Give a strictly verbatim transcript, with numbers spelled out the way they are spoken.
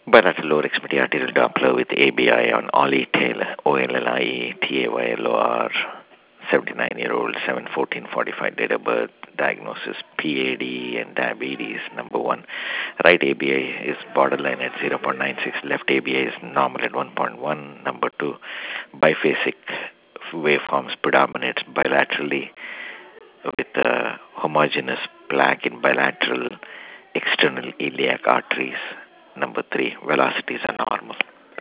Bilateral lower extremity arterial Doppler with A B I on Ollie Taylor, O L L I E T A Y L O R, seventy-nine-year-old, seven fourteen forty-five date of birth, diagnosis P A D and diabetes. Number one, right A B I is borderline at zero point nine six, left A B I is normal at one point one. Number two, biphasic waveforms predominates bilaterally with a homogeneous plaque in bilateral external iliac arteries. Number three, velocities are normal.